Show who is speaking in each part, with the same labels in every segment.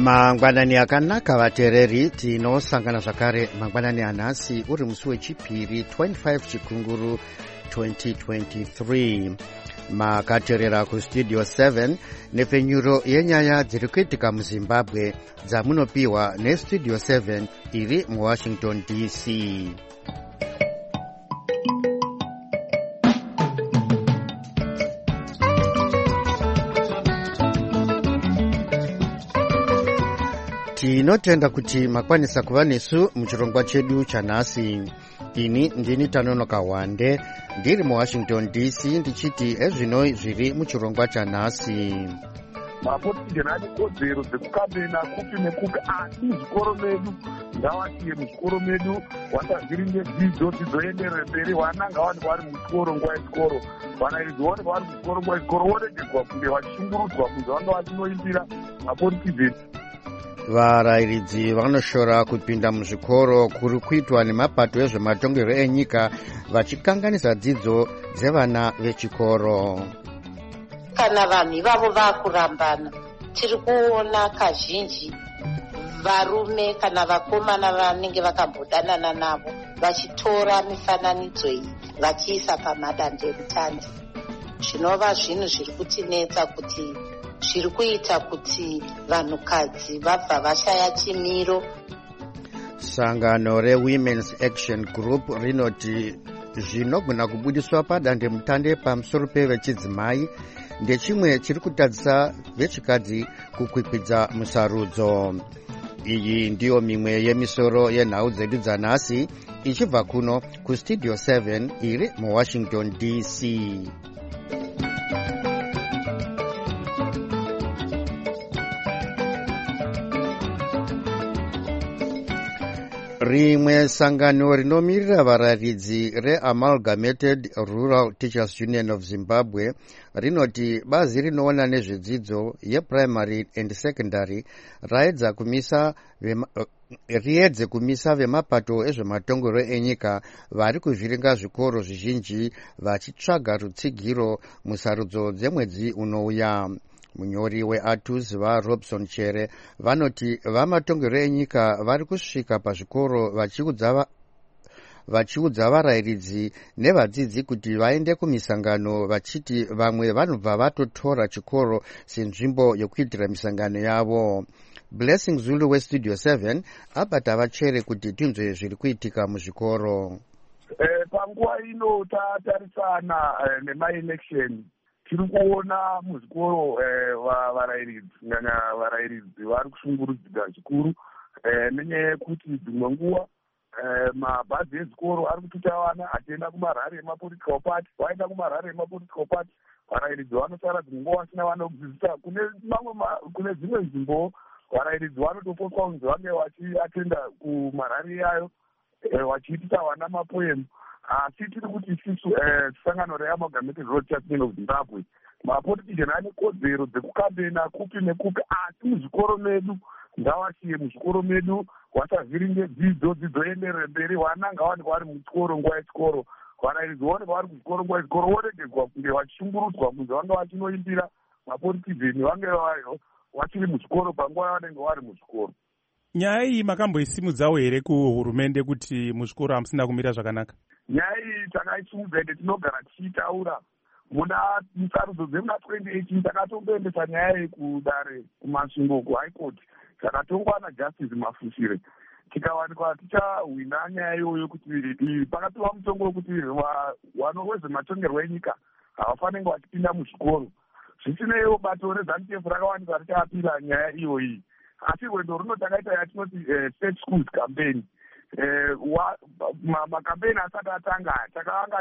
Speaker 1: mangwanani akanaka vateereri, tinosangana zvakare mangwanani anhasi uri musi wechipiri 25 chikunguru 2023. makateerera kustudio 7 nepfenyuro yenyaya dziri kuitika muzimbabwe dzamunopiwa nestudio 7 iri muwashington dc. tinotenda kuti makwanisa kuva nesu muchirongwa chedu chanhasi. ini ndini Tanonoka Wande ndiri muwashington dc ndichiti ezvino zviri muchirongwa chanhasi.
Speaker 2: mapotijeni ane kodzero dzekukambena kupi nekupi, asi muzvikoro medu ngavasiye muzvikoro medu wasazviri nedzidzo dzizoenderere mberi. vana ngavaonekwa vari muchikoro nguva yechikoro, vanaridzi vaonekwa vari muchikoro nguva yechikoro, voregedzwa kunge vachishungurudzwa kunze vanga vachinoimbira mapotijeni.
Speaker 1: varayiridzi vanoshora kupinda muzvikoro kuri kuitwa nemapato ezvematongero enyika vachikanganisa dzidzo dzevana vechikoro.
Speaker 3: kana vanhu ivavo vakurambana, tiri kuona kazhinji varume kana vakomana vanenge vakambodanana navo vachitora mifananidzo iyi vachiisa pamadandemutande. zvinova zvinhu zviri kutinetsa kuti zviri kuita kuti vanhukadzi vabva vashaya chimiro.
Speaker 1: sangano reWomen's Action Group rinoti zvinogona kubudiswa padandemutande pamusoro pevechidzimai ndechimwe chiri kutadzisa vechikadzi kukwikwidza musarudzo. iyi ndiyo mimwe yemisoro yenhau dzedu dzanhasi ichibva kuno kustudio 7 iri muwashington dc. rimwe sangano rinomirira varayiridzi reAmalgamated Rural Teachers Union of Zimbabwe rinoti bazi rinoona nezvedzidzo yeprimary and secondary riedze kumisa vemapato ezvematongero enyika vari kuvhiringa zvikoro zvizhinji vachitsvaga rutsigiro musarudzo dzemwedzi unouya. munyori weATUS vaRobson Chere vanoti vamatongero enyika vari kusvika pazvikoro vachiudza varayiridzi nevadzidzi kuti vaende kumisangano vachiti vamwe vanobva vatotora chikoro senzvimbo yokuitira misangano yavo. Blessing Zulu westudio 7 abata vachere kuti tinzwe zviri kuitika muzvikoro.
Speaker 2: panguva ino tatarisana nemaelection tiri kuona muzvikoro varayiridzi kunyanya varayiridzi vari kushungurudzika zvikuru nenyaya yekuti dzimwe nguva mabhazi ezvikoro ari kututa vana achienda kumarhare emapolitical party. vaenda kumarhare emapolitical party varayiridzi vanosara dzimwe nguva vasina vana kudzidzisa. kune dzimwe nzvimbo varayiridzi vanotopotwa kunzi vange vachiatenda kumarhare iyayo vachiitisa vana mapoemu. asi tiri kuti isusu sangano reAmalgamated Rural Teachers Union of Zimbabwe mapotijeni ane kodzero dzekukambena kupi nekupi, asi muzvikoro medu ngavasiye muzvikoro medu wasazviri nedzidzo dzizoenderere mberi. vana ngavaonekwa vari muchikoro nguva yechikoro, vanayiridzi vaonekwa vari muchikoro nguva yechikoro, voregedzwa kunge vachishungurudzwa kunze vanga vachinoimbira mapotijeni vange vachiri muchikoro panguva yavanenge vari muchikoro.
Speaker 4: nyaya iyi makamboisimudzawo here kuhurumende kuti muzvikoro hamusina kumira zvakanaka?
Speaker 2: nyaya iyi takaisimudza ende tinogara tichiitaura. muna musarudzo dzemuna 2018 takatomboendesa nyaya iyi kudare kumasvingo kuhigh court, takatongwana justice Mafushire tikawanikwa tichahwina nyaya iyoyo kuti pakapiwa mutongo wekuti wezvematongerwo enyika havafanenge vachipinda muzvikoro. zvisineiwo bato reZANU-PF rakawanikwa richapira nyaya iyoyi. asi rwendo runo takaita yatinoti state schools campaign. makampeini asati atanga takanga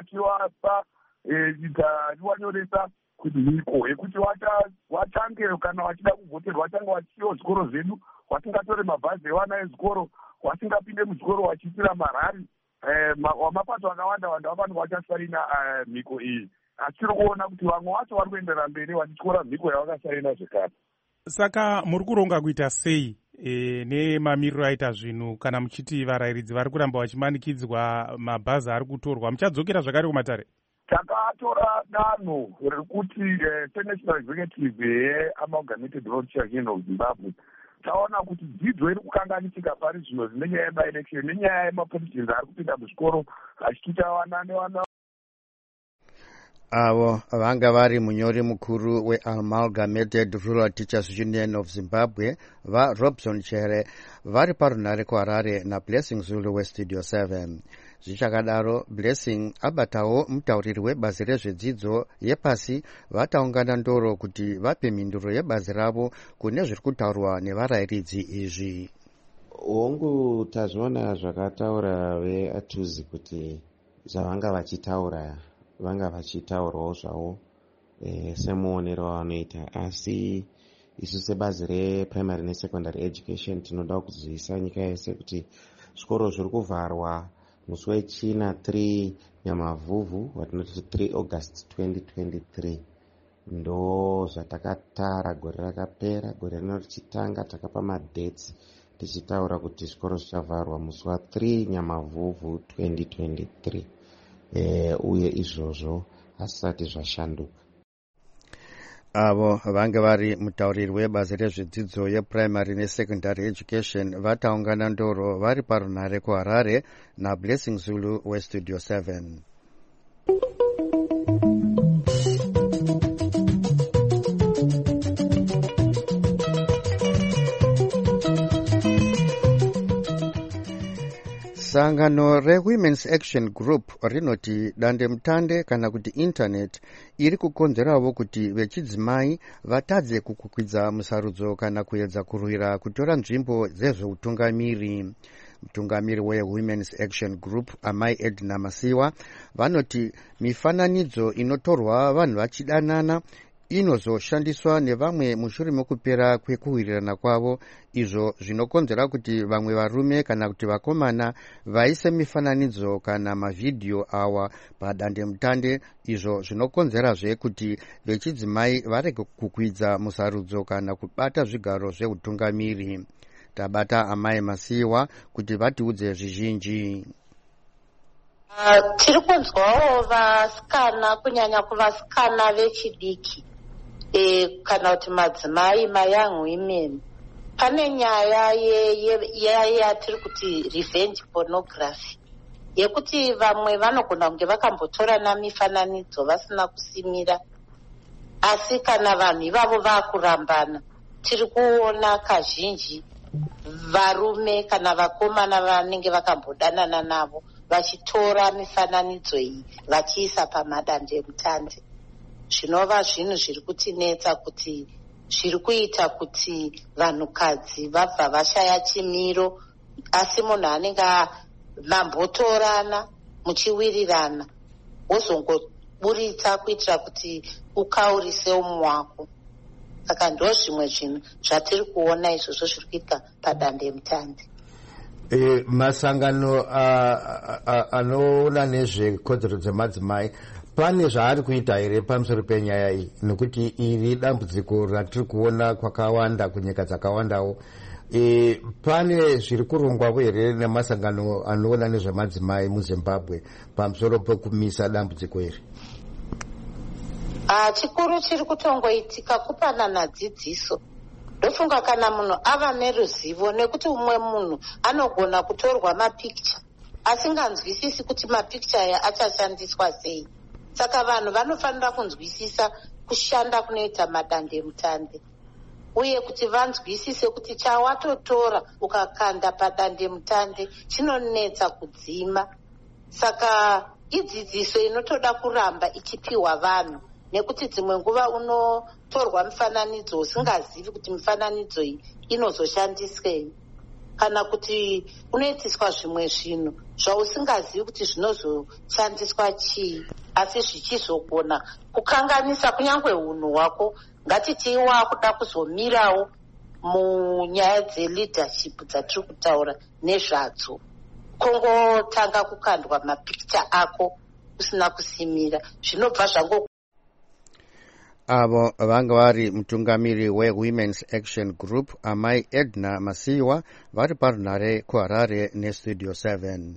Speaker 2: tiwanyoresa kuti mhiko yekuti watange kana wachida kuvhoterwa watange wachiyiwa zvikoro zvedu, wasingatore mabhazi evana ezvikoro, wasingapinde muzvikoro wachiitira marhari. wamapato akawanda wanda vafanirwa vachasaina mhiko iyi. asi tiri kuona kuti vamwe vacho vari kuenderera mberi vachityora mhiko yavakasaina zvekare.
Speaker 4: saka muri kuronga kuita sei nemamiriro aita zvinhu kana muchiti varayiridzi vari kuramba vachimanikidzwa mabhazi ari kutorwa, muchadzokera zvakare kumatare?
Speaker 2: takatora danho rekuti senational executive yeAmalgamated Rural Teachers Union of Zimbabwe taona kuti dzidzo iri kukanganisika pari zvino nenyaya yemaelection nenyaya yemapoliticians ari kupinda muzvikoro achituta vana nevana.
Speaker 1: Avo vanga vari munyori mukuru weAmalgamated Rural Teachers Union of Zimbabwe vaRobson Chere vari parunare kuHarare naBlessing Zulu weStudio 7. Zvichakadaro, Blessing abatawo mutauriri webazi rezvedzidzo yepasi vataungana ndoro kuti vape mhinduro yebazi ravo kune zviri kutaurwa nevarayiridzi izvi.
Speaker 5: Hongu tazviona zvakataura veAtuzi kuti zvavanga vachitaura vanga vachitaurawo zvavo semuonero wavanoita, asi isu sebazi reprimary nesecondary education tinoda kuziviswa nyika yese kuti zvikoro zviri kuvharwa musi wechina 3 Nyamavhuvhu watinoti 3 August 2023 ndo zvatakatara gore rakapera. Gore rino richitanga takapa madates tichitaura kuti zvikoro zvichavharwa musi wa3 Nyamavhuvhu 2023 uye izvozvo hasati zvashanduka.
Speaker 1: Avo vange vari mutauriri webazi rezvedzidzo yeprimary nesecondary education vataungana ndoro vari parunare kuHarare naBlessing Zulu weStudio 7. Sangano reWomen's Action Group rinoti dandemutande kana kuti internet iri kukonzerawo kuti vechidzimai vatadze kukwidza musarudzo kana kuedza kurwira kutora nzvimbo dzezveutungamiri. Mutungamiri weWomen's Action Group Amai Edna Masiwa vanoti mifananidzo inotorwa vanhu vachidanana inozoshandiswa nevamwe mushure mekupera kwekuwirirana kwavo, izvo zvinokonzera kuti vamwe varume kana kuti vakomana vaise mifananidzo kana mavhidhiyo awa padandemutande, izvo zvinokonzerazve kuti vechidzimai varege kukwidza musarudzo kana kubata zvigaro zveutungamiri. Tabata Amai Masiwa kuti vatiudze zvizhinji.
Speaker 3: Tiri kunzwawo vasikana, kunyanya kuvasikana vechidiki kana kuti madzimai, mayoung women, pane nyaya yatiri kuti revenge pornography, yekuti vamwe vanogona kunge vakambotorana mifananidzo vasina kusimira, asi kana vanhu ivavo vakurambana, tiri kuona kazhinji varume kana vakomana vanenge vakambodanana navo vachitora mifananidzo iyi vachiisa pamadandemutande. Zvinova zvinhu zviri kutinetsa kuti zviri kuita kuti vanhukadzi vabva vashaya chimiro, asi munhu anenge mambotorana muchiwirirana wozongoburitsa kuitira kuti ukaurise umwe wako. Saka ndo zvimwe zvinhu zvatiri kuona izvozvo zviri kuitika padandemutande.
Speaker 6: Masangano anoona nezvekodzero dzemadzimai pane zvaari kuita here pamusoro penyaya iyi, nekuti iri dambudziko ratiri kuona kwakawanda kunyika dzakawandawo. Pane zviri kurongwawo here nemasangano anoona nezvemadzimai muZimbabwe pamusoro pekumisa dambudziko iri?
Speaker 3: Chikuru chiri kutongoitika kupanana dzidziso. Ndofunga kana munhu ava neruzivo, nekuti umwe munhu anogona kutorwa mapikicha asinganzwisisi kuti mapikicha aya achashandiswa sei. Saka vanhu vanofanira kunzwisisa kushanda kunoita madandemutande, uye kuti vanzwisise kuti chawatotora ukakanda padandemutande chinonetsa kudzima. Saka idzidziso inotoda kuramba ichipiwa vanhu, nekuti dzimwe nguva unotorwa mifananidzo usingazivi kuti mifananidzo iyi inozoshandiswei, kana kuti unoitiswa zvimwe zvinhu zvausingazivi kuti zvinozoshandiswa chii, asi zvichizogona kukanganisa kunyange unhu hwako. Ngatiti wakuda kuzomirawo munyaya dzeleadership dzatiri kutaura nezvadzo, kongotanga kukandwa mapikicha ako usina kusimira, zvinobva zvango.
Speaker 1: Avo vanga vari mutungamiri weWomen's Action Group Amai Edna Masiwa vari parunare kuHarare neStudio 7.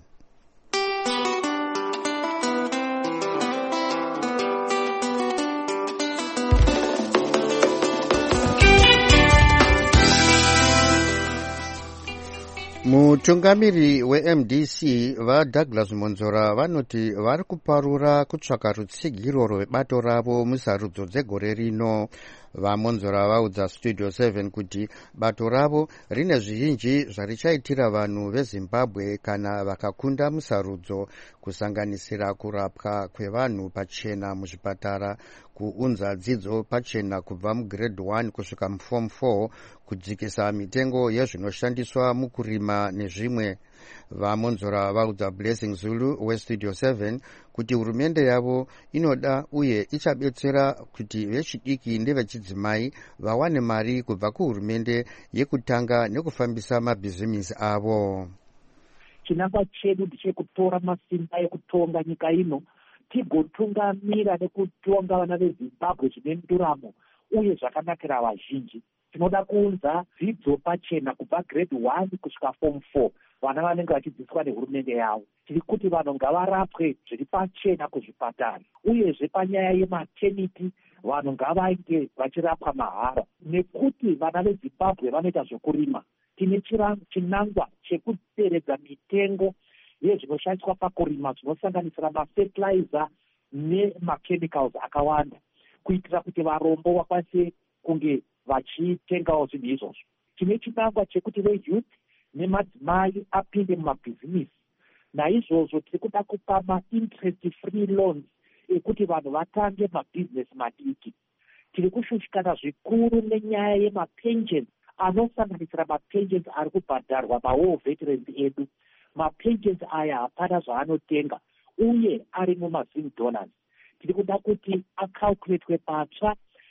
Speaker 1: mutungamiri weMDC vaDouglas Monzora vanoti vari kuparura kutsvaka rutsigiro rwebato ravo musarudzo dzegore rino. VaMonzora vaudza Studio 7 kuti bato ravo rine zvizhinji zvarichaitira vanhu veZimbabwe kana vakakunda musarudzo, kusanganisira kurapwa kwevanhu pachena muzvipatara, kuunza dzidzo pachena kubva mugrade 1 kusvika muform 4, kudzikisa mitengo yezvinoshandiswa mukurima nezvimwe. VaMonzora vaudza Blessing Zulu weStudio 7 kuti hurumende yavo inoda uye ichabetsera kuti vechidiki nevechidzimai vawane mari kubva kuhurumende yekutanga nekufambisa mabhizimisi avo.
Speaker 7: Chinangwa chedu ndechekutora masimba ekutonga nyika ino, tigotungamira nekutonga vana veZimbabwe zvine nduramo uye zvakanakira vazhinji. Tinoda kuunza dzidzo pachena kubva grade 1 kusvika form 4, vana vanenge vachidzidziswa nehurumende yavo. Tiri kuti vanhu ngavarapwe zviri pachena kuzvipatara, uyezve panyaya yematernity vanhu ngavange vachirapwa mahara, nekuti vana veZimbabwe vanoita zvokurima. Tine chinangwa chekuderedza mitengo yezvinoshandiswa pakurima zvinosanganisira mafertilizer nemachemicals akawanda, kuitira kuti varombo vakwanise kunge vachitengawo zvinhu izvozvo. Tine chinangwa chekuti veyouth nemadzimai apinde mumabhizimisi. Naizvozvo tiri kuda kupa ma-interest free loans ekuti vanhu vatange mabhizinesi madiki. Tiri kushushikana zvikuru nenyaya yemapensions anosanganisira mapensions ari kubhadharwa mawar veterans edu. Mapensions aya hapana zvaanotenga uye ari mumazim donors. Tiri kuda kuti acalculatwe patsva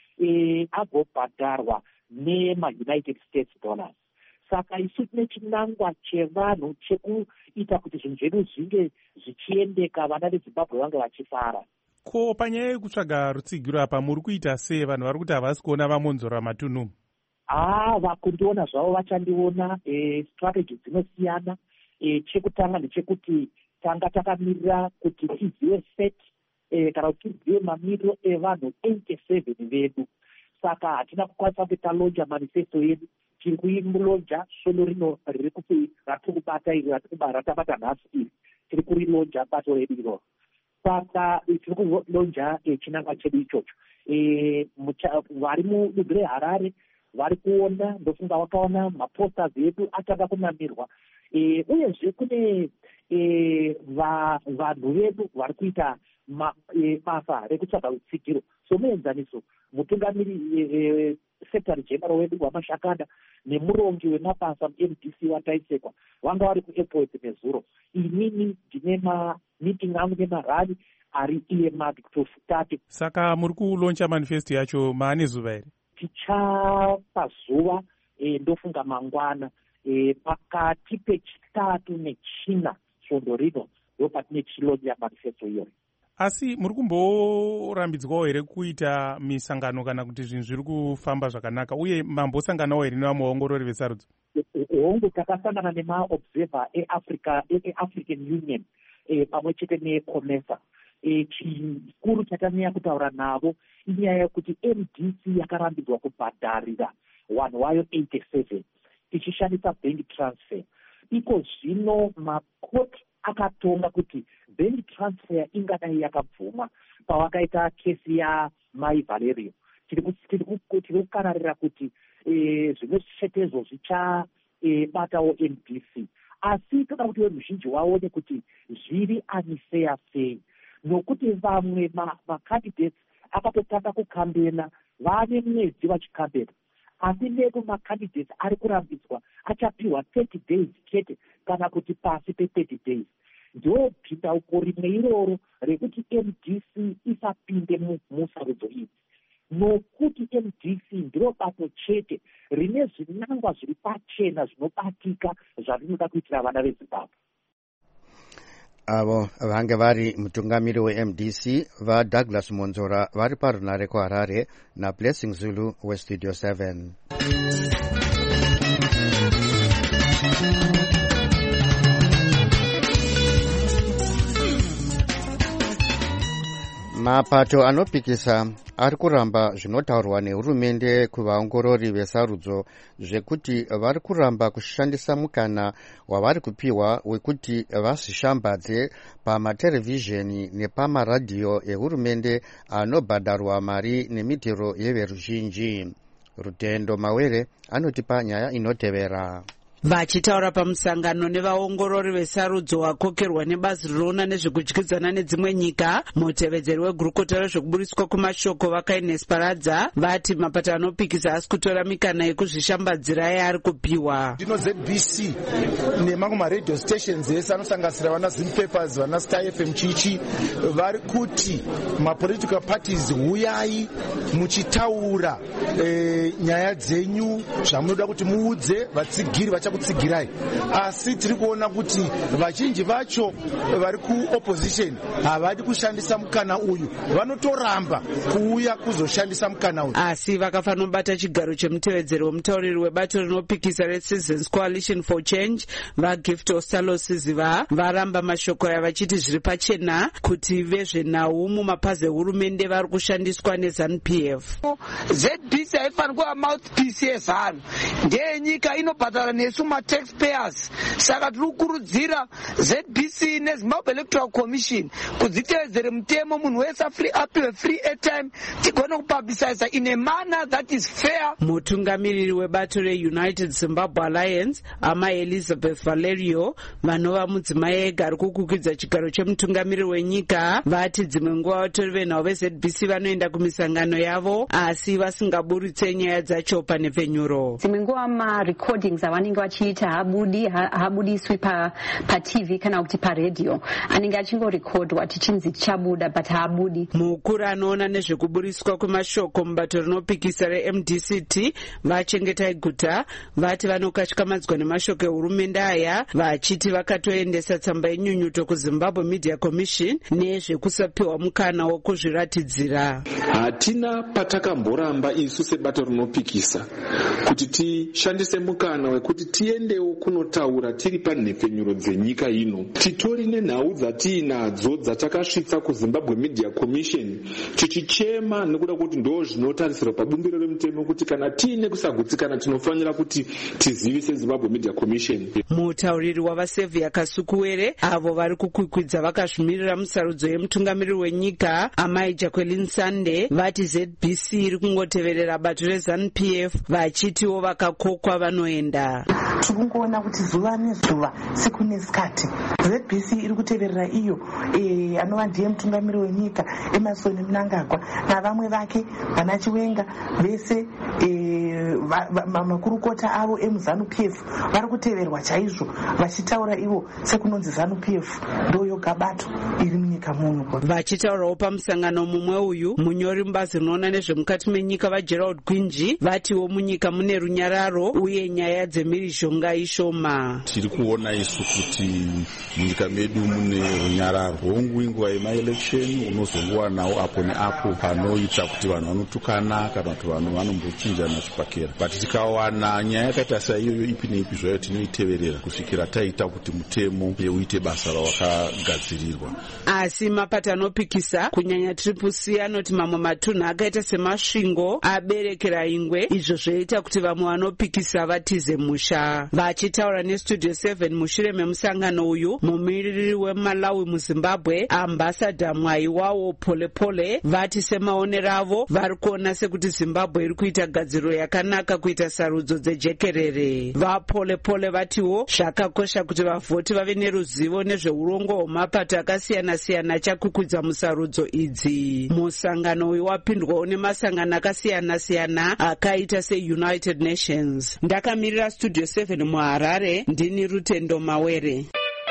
Speaker 7: agobhadharwa nema-United States dollars. Saka isu tine chinangwa chevanhu chekuita kuti zvinhu zvedu zvinge zvichiendeka, vana veZimbabwe vange vachifara.
Speaker 4: Ko panyaya yekutsvaga rutsigiro apa muri kuita sei? Vanhu vari kuti havasi kuona vaMonzora matunhu.
Speaker 7: Vakundiona zvavo vachandiona. Strategy dzinosiyana. Chekutanga ndechekuti tanga takamirira kuti tizive set kana kuti tizive mamiriro evanhu 87 vedu. Saka hatina kukwanisa kuti talonja manifesto yedu. Tiri kuimulonja solo rino riri kubata iri ratabata nhasi iri, tiri kurilonja bato redu iroro. Saka tiri kulonja chinangwa chedu ichocho. Vari mudunhu reHarare vari kuona, ndofunga vakaona maposters edu atanga kunamirwa. Uyezve kune vanhu vedu vari kuita basa rekutsvaga rutsigiro. Somuenzaniso, mutungamiri secretary general wedu waMashakanda nemurongi wemabasa muMDC wataisekwa vanga vari kuairport nezuro. Inini ndine meeting angu nemarali ari earmarked kutofutate.
Speaker 4: Saka muri kuloncha manifesto yacho maane zuva here?
Speaker 7: Tichapa zuva ndofunga mangwana pakati pechitatu nechina svondo rino ndopatine chilonja manifesto iyoyo.
Speaker 4: Asi muri kumborambidzwawo here kuita misangano kana kuti zvinhu zviri kufamba zvakanaka, uye mambosanganawo here nevamaongorori vesarudzo?
Speaker 7: Hongu takasangana nemaobserver eAfrican Union pamwe chete neCOMESA. Chikuru chatanyanya kutaura navo inyaya yekuti MDC yakarambidzwa kubhadharira vanhu vayo 87 tichishandisa bank transfer. Iko zvino makoti akatonga kuti bank transfer ingadai yakabvuma pavakaita kesi yaMai Valerio. Tiri kukanarira kuti zvimwe zvichetezo zvichabatawo MDC, asi toda kuti veruzhinji vaone kuti zviri unfair sei, nokuti vamwe macandidates akatotanga kukambena vane mwedzi vachikambena, asi nepo macandidates ari kurambidzwa achapiwa 30 days chete kana kuti pasi pe30 days. Ndo bhindauko rimwe iroro rekuti MDC isapinde musarudzo idzi, nokuti MDC ndiro bato chete rine zvinangwa zviri pachena zvinobatika zvarinoda kuitira vana veZimbabwe.
Speaker 1: Avo vange vari mutungamiri weMDC vaDouglas Monzora vari parunare kuHarare naBlessing Zulu weStudio 7. mapato anopikisa ari kuramba zvinotaurwa nehurumende kuvaongorori vesarudzo zvekuti vari kuramba kushandisa mukana wavari kupiwa wekuti vazvishambadze pamaterevhizheni nepamaradhiyo ehurumende anobhadharwa mari nemitero yeveruzhinji. Rutendo Mawere anotipa nyaya inotevera.
Speaker 8: Vachitaura pamusangano nevaongorori vesarudzo wakokerwa nebazi rinoona nezvekudyidzana nedzimwe nyika, mutevedzeri wegurukota rezvekuburiswa kumashoko vakaines Paradza vati mapato anopikisa asi kutora mikana yekuzvishambadzira yaari kupiwa.
Speaker 9: Ndino ZBC nemamwe maradio stations ese anosanganisira vana Zinpapers, vana Star FM chichi, vari kuti mapolitical parties huyai muchitaura nyaya dzenyu zvamunoda kuti muudze vatsigiri vachakutsigirai, asi tiri kuona kuti vazhinji vacho vari kuopposition havadi kushandisa mukana uyu, vanotoramba kuuya kuzoshandisa mukana uyu.
Speaker 8: Asi vakafanira kubata chigaro chemutevedzeri wemutauriri webato rinopikisa reCitizens Coalition for Change vaGift Ostalosiziva varamba mashoko aya vachiti zviri pachena kuti vezvenhau mumapazi ehurumende vari kushandiswa neZANU-PF.
Speaker 10: ZBC haifanira kuva mouthpiece yeZANU, ndeyenyika inobhadhara nesu mataxpayers. Saka tiri kukurudzira ZBC neZimbabwe Electoral Commission kudzitevedzere mutemo, munhu wese apiwe free airtime, tigone kupubliciza in a manner that is fair.
Speaker 8: Mutungamiriri webato reUnited Zimbabwe Alliance Ama Elizabeth Valerio vanova mudzimai ega ari kukukwidza chigaro chemutungamiriri wenyika vati dzimwe nguva vatori venhau veZBC vanoenda kumisangano yavo asi vasingaburitse nyaya dzacho pane penyuro.
Speaker 11: Dzimwe nguva marecordings avanenge vachiita haabudiswi paTV kana kuti paredhiyo, anenge achingorekodwa tichinzi tichabuda but haabudi.
Speaker 8: Mukuru anoona nezvekuburiswa kwemashoko mubato rinopikisa reMDCT vachengeta iguta vati vanokatyamadzwa nemashoko ehurumende aya vachiti vakatoendesa tsamba yenyunyuto kuZimbabwe Media Commission nezvekusapiwa mukana wokuzviratidzira.
Speaker 12: Hatina patakamboramba isu sebato rinopikisa kuti tishandise mukana wekuti tiendewo kunotaura tiri panhepfenyuro dzenyika ino, titori nenhau dzatiinadzo dzatakasvitsa kuZimbabwe Media Commission tichichema nekuda kuti ndo zvinotarisirwa pabumbiro remutemo kuti kana tiine kusagutsikana tinofanira kuti tizivise Zimbabwe Media Commission.
Speaker 8: Mutauriri wavaSevia Kasukuwere avo vari kukwikwidza vakazvimirira musarudzo yemutungamiriri wenyika Amai Jacqueline Sande vati ZBC iri kungoteverera bato reZANU-PF vachitiwo vakakokwa vanoenda.
Speaker 13: Tikungoona kuti zuva nezuva siku nesikati ZBC iri kuteverera iyo anova ndiye mutungamiriri wenyika Emerson Mnangagwa navamwe vake vana Chiwenga vese makurukota avo emuZANU-PF vari kuteverwa chaizvo vachitaura ivo sekunonzi ZANU-PF ndoyoga bato iri munyika muno.
Speaker 8: Vachitaurawo pamusangano mumwe uyu munyori mubazi rinoona nezvemukati menyika vaGerald Gwinji vatiwo munyika mune runyararo uye nyaya dzemhirizhonga ishoma.
Speaker 14: Tiri kuona isu kuti munyika medu mune runyararo nguva yemaelection unozongowana apo neapo panoita kuti vanhu vanotukana kana kuti vanhu vanombochinjana chipakera, but tikawana nyaya yakaita saiyoyo ipi neipi zvayo tinoiteverera kusvikira taita kuti mutemo uite basa rawakagadzirirwa.
Speaker 8: Asi mapato anopikisa kunyanya TCC anoti mamwe matunhu akaita semasvingo aberekera ingwe, izvo zvoita kuti vamwe vanopikisa vatize musha. Vachitaura neStudio 7 mushure memusangano uyu, mumiriri weMalawi muZimbabwe Ambassador Mwaiwawo Polepole vati semaonero avo vari kuona sekuti Zimbabwe iri kuita gadziriro yakanaka kuita sarudzo dzejekerere. VaPolepole vatiwo zvakakosha kuti vavhoti vave neruzivo nezveurongo hwemapato akasiyana-siyana achakukwidza musarudzo idzi. Musangano uyu wapindwawo nemasangano akasiyana-siyana akaita seUnited Nations. Ndakamirira Studio 7 muHarare, ndini Rutendo Mawere.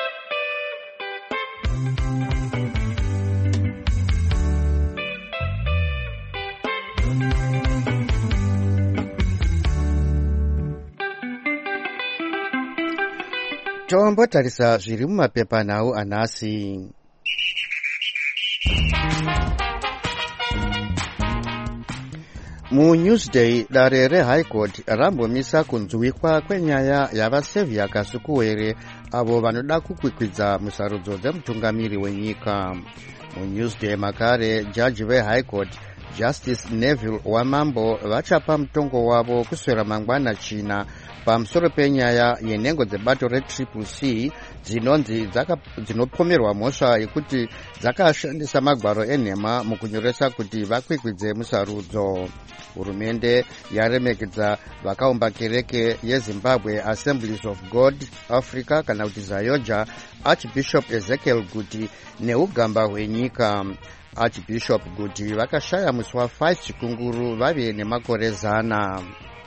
Speaker 1: Tombotarisa zviri mumapepanhau anhasi. MuNewsday dare reHigh Court rambomisa kunzwikwa kwenyaya yavaSevia Kasukuwere avo vanoda kukwikwidza musarudzo dzemutungamiri wenyika. muNewsday makare jaji veHigh Court Justice Neville Wamambo vachapa mutongo wavo kuswera mangwana china pamusoro penyaya yenhengo dzebato reCCC dzinonzi dzinopomerwa mhosva yekuti dzakashandisa magwaro enhema mukunyoresa kuti vakwikwidze musarudzo. Hurumende yaremekedza vakaumba kereke yeZimbabwe Assemblies of God Africa kana kuti Zayoja Archbishop Ezekiel Guti neugamba hwenyika. Archbishop Guti vakashaya musi wa5 chikunguru vave nemakore 100.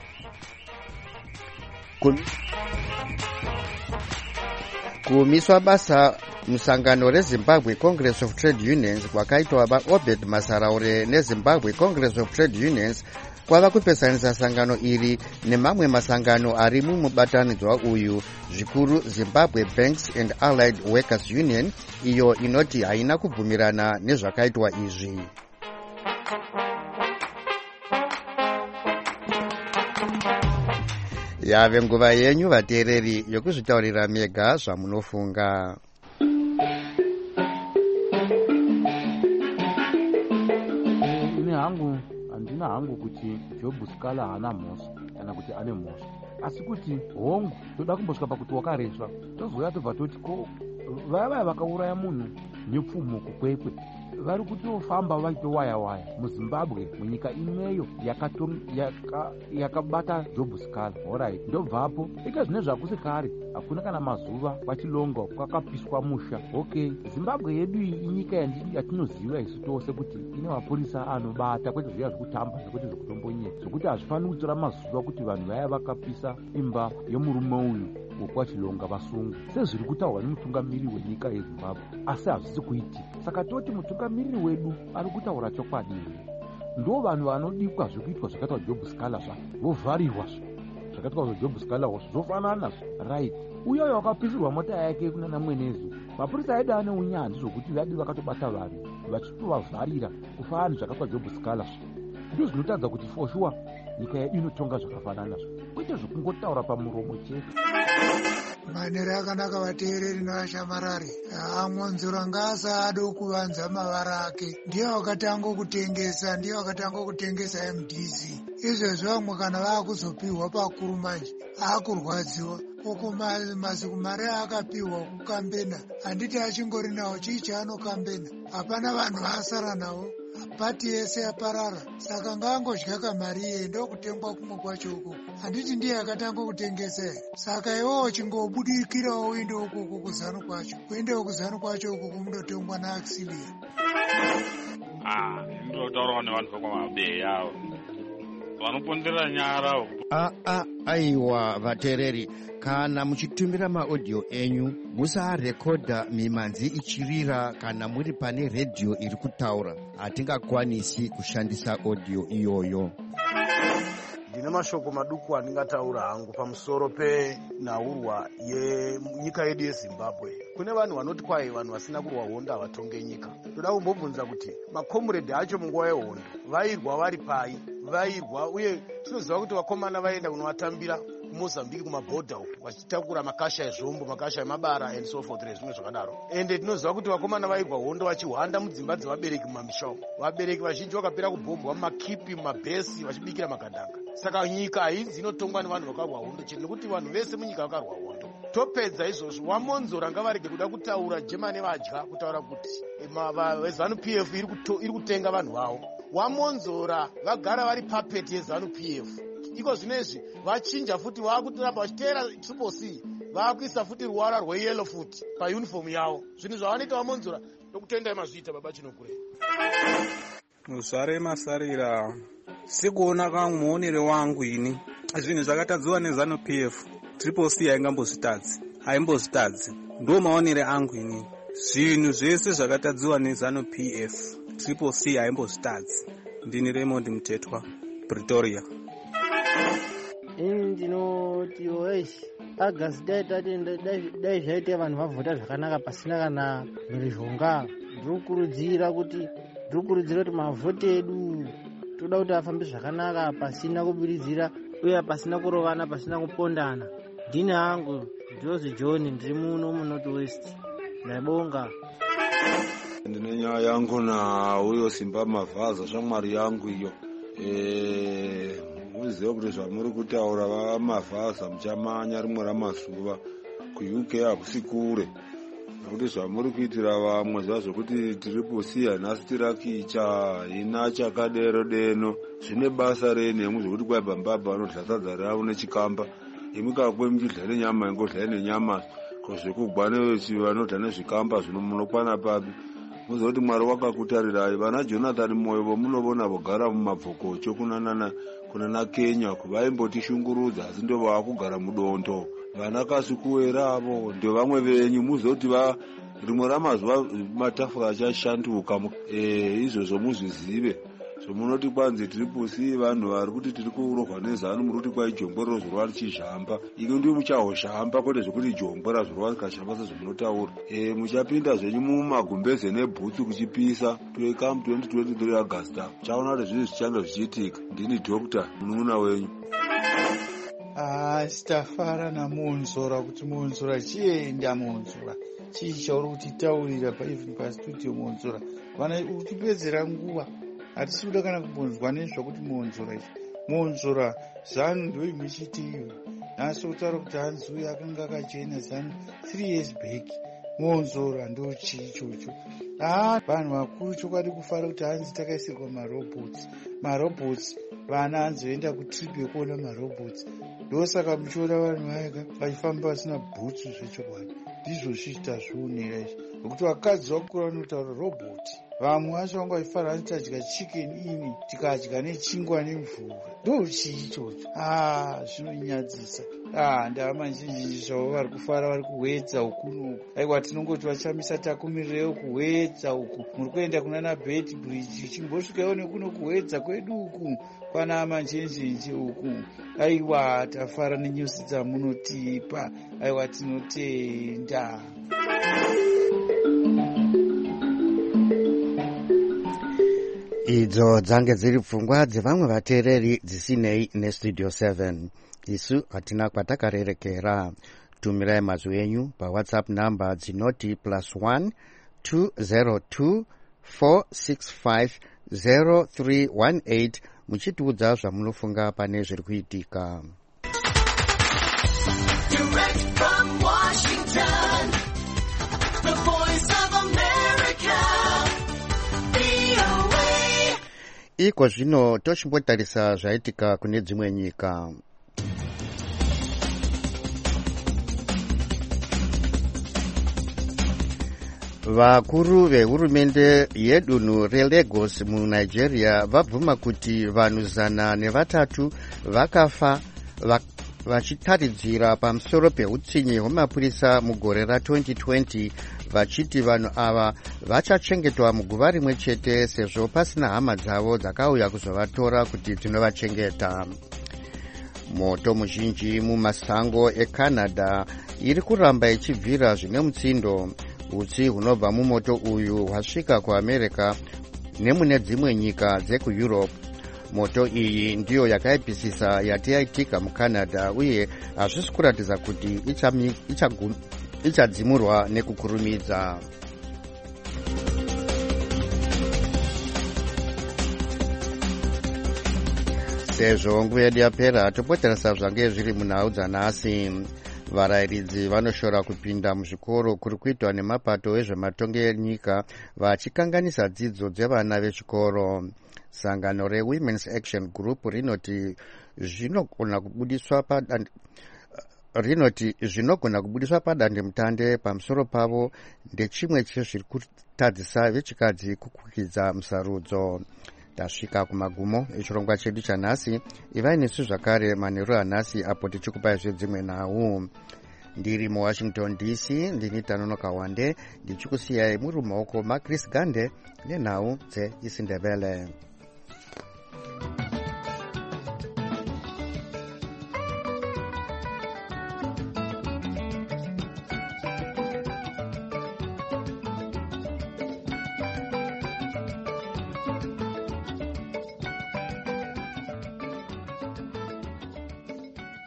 Speaker 1: Kumiswa basa musangano reZimbabwe Congress of Trade Unions kwakaitwa vaObed Masaraure neZimbabwe Congress of Trade Unions kwava kupesanisa sangano iri nemamwe masangano ari mumubatanidzwa uyu, zvikuru Zimbabwe Banks and Allied Workers Union iyo inoti haina kubvumirana nezvakaitwa izvi. Yave nguva yenyu vateereri yokuzvitaurira mega zvamunofunga.
Speaker 15: Handina hangu kuti Job Scala haana mhosva kana kuti ane mhosva, asi kuti hongu toda kumbosvika pakuti wakaresva tozouya tobva toti ko vaya vakauraya munhu nepfumo kukwekwe vari kutofamba vachitowaya-waya muZimbabwe, munyika imweyo yakabata Job Scala. Alright, ndobvapo ika zvine zvakusi kare hakuna kana mazuva pachilonga kwakapiswa musha. Okay, Zimbabwe yedu iyi inyika yatinoziva isu tose kuti ine mapurisa anobata, kwete zviya zvekutamba zvekuti zvekutombonyeka, zvokuti hazvifaniri kutora mazuva kuti vanhu vaya vakapisa imba yomurume uyu wokwachilonga vasungu sezviri kutaurwa nemutungamiri wenyika yeZimbabwe, asi hazvisi kuitika. Saka toti mutungamiriri wedu ari kutaura chokwadi here? Ndo vanhu vanodikwa zvekuitwa zvakaitwa Job Scala vovharirwa zvakaitwa zvaJob Scala zvofanana right. Uyoyo wakapisirwa mota yake kunana mwenezu, mapurisa edu ane unyanzvi zvokuti vadi vakatobata vanhu vachitovavharira kufanana zvakaitwa Job Scala. Ndizvo zvinotadza kuti for sure nyika yedu inotonga zvakafanana kwete zvokungotaura pamuromo chete.
Speaker 16: Manere akanaka vateereri navashamarari. Mwanzura ngaasada kuvanza mavara ake. Ndiye wakatanga kutengesa MDC. Izvezvo vamwe kana vaakuzopihwa pakuru manje aakurwadziwa. Uko masiku mari akapihwa kukambena handiti achingori nawo chii chaanokambena. Hapana vanhu vaasara nawo, pati yese yaparara. Saka ngaangodya kamari iye ndokutengwa kumwe kwacho ukoko. Handiti ndiye akatanga kutengesa here. Saka iwowo chingobudikirawo uende ukoko kuzano kwacho. Uendewo kuzano kwacho ukoko mundotengwa naaxilia.
Speaker 17: Ndotaurawo nevanhu vakwamabeya vanopondera nyara.
Speaker 1: Aiwa vateereri, kana muchitumira maaudio enyu musaarekodha mimanzi ichirira kana muri pane redhiyo iri kutaura. Hatingakwanisi kushandisa audio iyoyo.
Speaker 18: Ndine mashoko maduku andingataura hangu pamusoro penhaurwa yenyika yedu yeZimbabwe. Kune vanhu vanoti kwai vanhu vasina kurwa hondo havatonge nyika. Toda kumbobvunza kuti makomuredhi acho munguva yehondo vairwa vari pai? Vairwa, uye tinoziva kuti vakomana vaenda kunovatambira kuMozambique kumabhodha uku vachitakura makasha ezvombo, makasha emabara and so forth nezvimwe zvakadaro. Ende tinoziva kuti vakomana vairwa hondo vachihwanda mudzimba dzevabereki mumamisha. Vabereki vazhinji vakapera kubhombwa mumakipi, mumabhesi vachibikira makandanga. Saka nyika haidzi inotongwa nevanhu vakarwa hondo chete, nekuti vanhu vese munyika vakarwa hondo. Topedza izvozvo, Wamonzora ngavarege kuda kutaura Germany vadya kutaura kuti ZANU-PF iri kutenga vanhu vavo. Wamonzora vagara vari papeti yeZANU-PF. Iko zvinezvi vachinja futi vakutirapa vachiteera C vakuisa futi ruwara rweyellow futi pauniform yavo. Zvinhu zvavanoita Wamonzora ndokutendai mazviita baba Chinokure.
Speaker 17: Muzvare masarira sikuona kamuonere wangu ini zvinhu zvakatadziwa neZANU-PF C haimbozvitadzi ndo maonere angu ini. Zvinhu zvese zvakatadziwa neZANU-PF C haimbozvitadzi. Ndini Raymond Mutetwa, Pretoria.
Speaker 19: Ndinoti August dai zvaite vanhu vavhota zvakanaka pasina kana mhirizhonga. Ndinokurudzira kuti mavhoti edu toda kuti afambe zvakanaka pasina kubiridzira uye pasina kurovana, pasina kupondana. Ndini hangu Jose John ndiri muno muNorth West. Ndabonga.
Speaker 20: ndine nyaya yangu na uyo Simba Mavhaza shamwari yangu iyo. Muzive kuti zvamuri kutaura vaMavhaza muchamanya rimwe ramazuva kuUK hakusi kure. Kuti zvamuri kuitira vamwe zvazvokuti tiri kusiya nhasi tirakicha ina chakadero deno zvine basa reni hemu zvokuti kwai bambabha vanodya sadza ravo nechikamba imi kakwe muchidya nenyama ingodya nenyama kozvekugwa nevanodya nezvikamba zvino munokwana papi. Muzoti Mwari wakakutarirai. Vana Jonathan Moyo vomunovona vogara mumabvokocho kunana Kenya kuvaimbotishungurudza asi ndo vaakugara mudondo. Vana Kasikuwera avo ndio vamwe venyu. Muzoti rimwe ramazuva matafura achashanduka. Izvozvo muzvizive. Munoti kwanzi tiripusi vanhu vari kuti tiri kurohwa nezano muri kuti kwai jongwe rozorwa richizhamba. Iko ndio muchahoshamba kwete zvokuti jongwe razorwa rikashamba sezvinotaura. Muchapinda zvenyu mumagumbeze nebhutsu kuchipisa. Toikam 2023 Augusta. Chaona kuti zvinhu zvichange zvichiitika. Ndini Dr. munun'una wenyu.
Speaker 21: Sitafara naMunzora kuti Munzora chienda Munzora. Chii chauri kutitaurira even pastudio Munzora. Vana utipedzera nguva. Hatisi kuda kana kumbonzwa nezvakuti Monzora zanu ndio imwe chitiyo. Nhasi utaura kuti hanzi uyu akanga akachena zanu 3 years back. Monzora ndio chichocho. Vanhu vakuru chokwadi kufara kuti hanzi takaisirwa marobots. Vana hanzoenda kutripi yekuona marobots. Ndosaka muchiona vanhu vaika vachifamba vasina bhutsu zvechokwadi. Ndizvo zvichita zvionera izvi. Nokuti vakadzi vakura vanotaura robot. Vamwe vacho vanga vachifara hanzi tadya chicken ini tikadya nechingwa nemvura. Ndo chiichocho. Zvinonyadzisa. Ndama zhinji zvavo vari kufara vari kuhwedza uku noku. Aiwa tinongoti vachamisa takumirireyo kuhwedza uku. Muri kuenda kunana Bed Bridge chimbosvikawo nekuno kuhwedza kwedu uku. Kwana manjenjenje uku. Aiwa tafara nenyusi dzamunotipa. Aiwa tinotenda.
Speaker 1: Idzo dzange dziri pfungwa dzevamwe vateereri dzisinei nestudio 7. Isu hatina kwatakarerekera. Tumirai mazwi enyu paWhatsApp namba dzinoti +1 202 465 0318 muchitiudza zvamunofunga pane zviri kuitika. Direct from Washington, the voice of America. Iko zvino tochimbotarisa zvaitika kune dzimwe nyika. Vakuru vehurumende yedunhu reLagos muNigeria vabvuma kuti vanhu 103 vakafa vachitaridzira pamusoro peutsinye hwemapurisa mugore ra2020 vachiti vanhu ava vachachengetwa muguva rimwe chete sezvo pasina hama dzavo dzakauya kuzovatora kuti tinovachengeta. Moto muzhinji mumasango eCanada iri kuramba ichibvira zvine mutsindo. Utsi hunobva mumoto uyu hwasvika kuAmerica nemune dzimwe nyika dzekuEurope. Moto iyi ndiyo yakaipisisa yati yaitika muCanada uye hazvisi kuratidza kuti ichadzimurwa nekukurumidza. Sezvo nguva yedu yapera topoteresa zvange zviri munhau dzanhasi. Varayiridzi vanoshora kupinda muzvikoro kuri kuitwa nemapato ezvematongo enyika vachikanganisa dzidzo dzevana vechikoro. Sangano reWomen's Action Group rinoti zvinogona kubudiswa padandemutande pamusoro pavo ndechimwe chezviri kutadzisa vechikadzi kukwikidza musarudzo. Tasvika kumagumo echirongwa chedu chanhasi. Ivai nesu zvakare manheru anhasi apo tichikupai zvedzimwe nhau. Ndiri muWashington DC ndini Tanonoka Wande ndichikusiyai muri mumaoko maChris Gande nenhau dzeIsindebele.